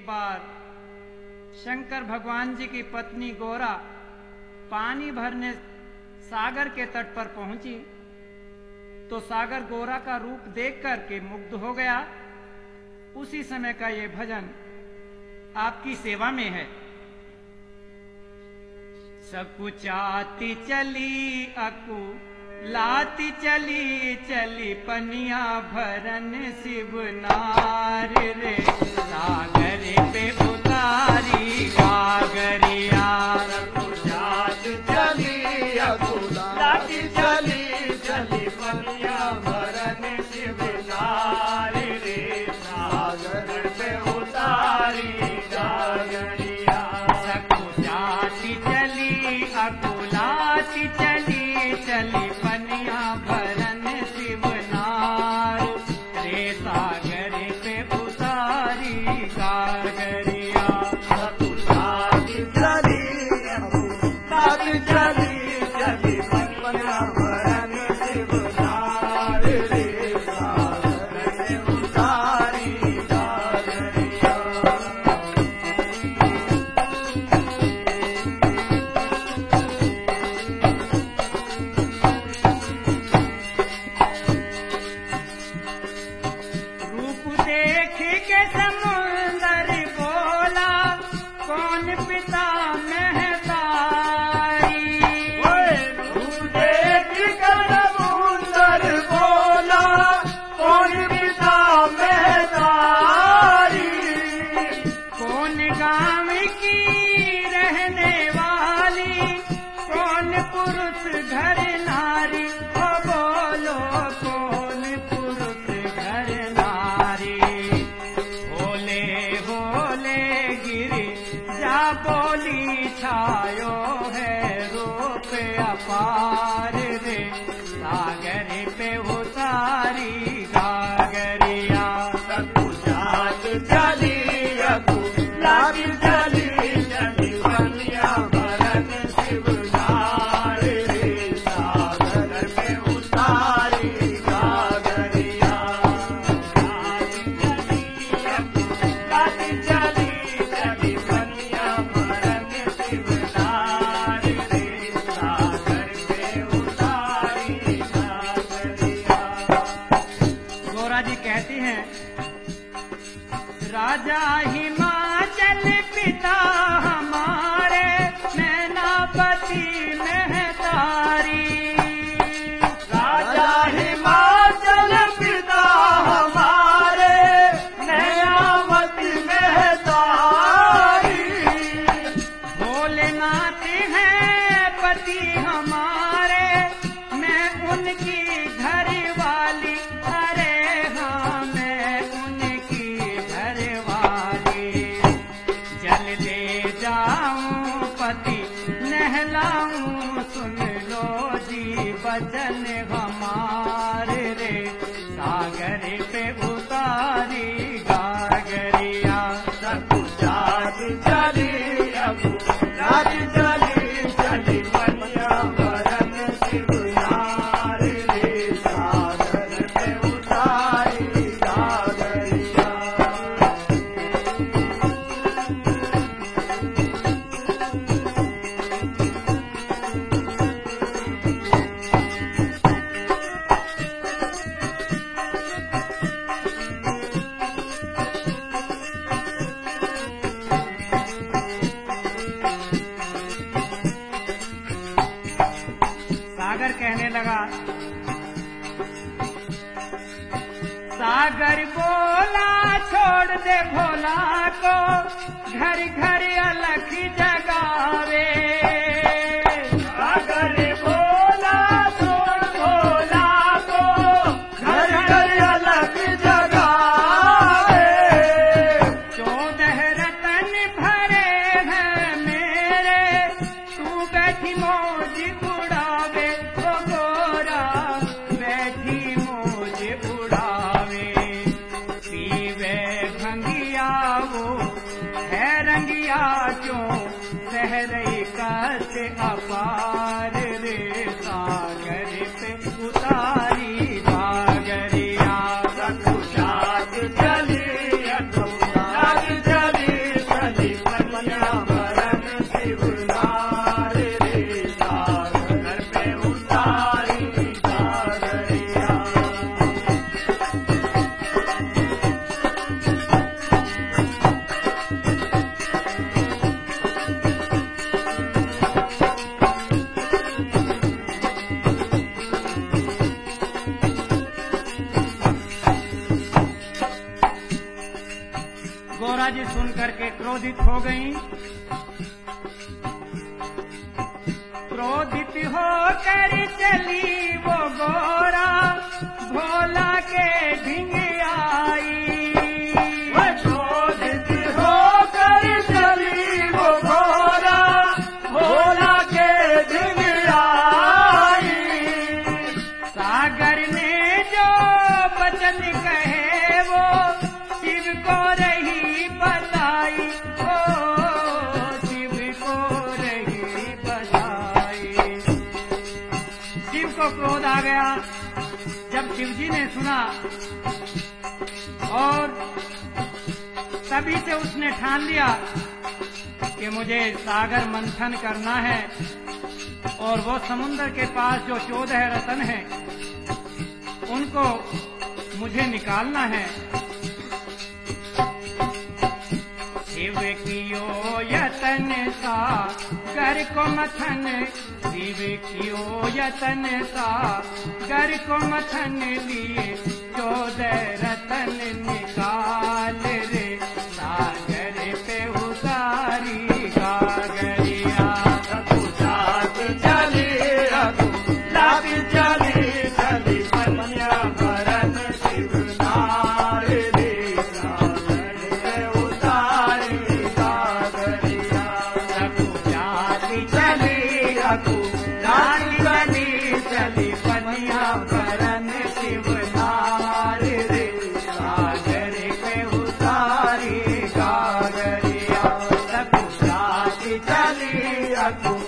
बार शंकर भगवान जी की पत्नी गौरा पानी भरने सागर के तट पर पहुंची तो सागर गौरा का रूप देख करके मुग्ध हो गया। उसी समय का ये भजन आपकी सेवा में है। सकुचाती चली अकु लाती चली चली पनिया भरन शिवनार रे सागर पे उतारी गागरिया। सकुचाती चली अकु लाती चली चली पनिया भरन शिवनार रे सागर पे उतारी गागरिया। सकुचाती चली अकुलाती चली चली पनिया भरन शिवनार रे सागर पे उतारी गागरिया। सकुचाती चली अकुलाती चली चली पनिया भरन शिवनार रे सागर पे उतारी गागरिया। रूप देख के समुंदर बोला कौन पिता महतारी। रूप देख कर समुंदर बोला कौन पिता महतारी। कौन गांव की रहने वाली कौन पुरुष घर नारी। ओ बोलो कौन पुरुष घर नारी। होले होले गिरी जा बोली छायो है रूप अपार रे सागर पे उतारी गागरिया। सकुचाती चली अकुलाती चली चली पनिया भरन शिवनार रे सागर पे उतारी गागरिया। सकुचाती चली चली पनिया भरन शिवनार रे सागर पे उतारी गागरिया। गौरा जी कहती हैं राजा हिमाचल पिता हमारे मैनापति महतारी। राजा हिमाचल पिता हमारे नयामती महतारी। भोलेनाथ हैं पति हमारे मैं उनकी घर वाली। अरे हाँ मैं उनकी घर वाली। जल दे जाऊं पति नहलाऊं सुन लो जी वचन हमारे रे सागर पे उतारी गागरिया। सकुचाती चली अकुलाती चली चली पनिया भरन शिवनार रे सागर पे उतारी गागरिया। सागर कहने लगा सागर बोला छोड़ दे भोला को घर घर अलख जगावे। सागर बोला छोड़ भोला को घर घर अलग जगावे। 14 रतन भरे हैं मेरे तू बैठी मौज उड़ावे। ओ गोरा बैठी मौज उड़ावे। पीवे भंगिया वो है रंगिया क्यों सह रही कष्ट अपार रे सागर पे उतारी गागरिया। सकुचाती चली अकुलाती चली गौरा जी सुन करके क्रोधित हो गईं। क्रोधित होकर चली वो गौरा भोला के ढिंग आई। क्रोधित होकर चली वो गौरा भोला के ढिंग आई। सागर ने जो वचन कहे वो शिव को रही बताई, ओ शिव को रही बताई। शिव को क्रोध आ गया जब शिवजी ने सुना, और तभी से उसने ठान लिया कि मुझे सागर मंथन करना है और वो समुद्र के पास जो 14 रतन हैं उनको मुझे निकालना है। शिव कियो यतन सागर को मथन, शिव कियो यतन सागर को मथन लिए 14 रतन निकाल रे सागर पे उतारी गागरिया। रघुनाथ चली रघुनाथ चली चली पनिया भरत शिव नारी रे सागर पे उतारी गागरिया। रघुनाथ चली रघुनाथ चली चली पनिया भरन शिव नारी रे सागर पे उतारी गागरिया। रघुनाथ चली रघु